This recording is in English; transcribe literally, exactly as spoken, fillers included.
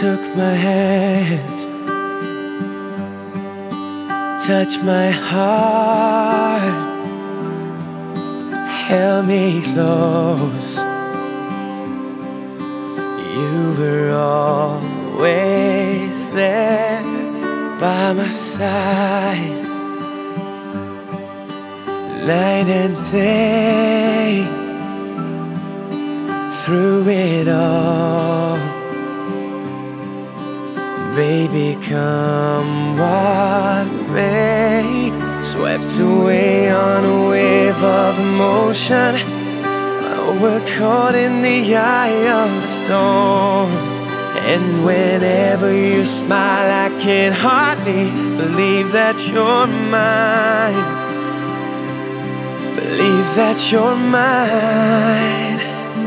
took my hand, touched my heart, held me close. You were always there by my side, night and day, through it all. Baby, come what may, swept away on a wave of emotion. We're caught in the eye of the storm, and whenever you smile I can hardly believe that you're mine. Believe that you're mine.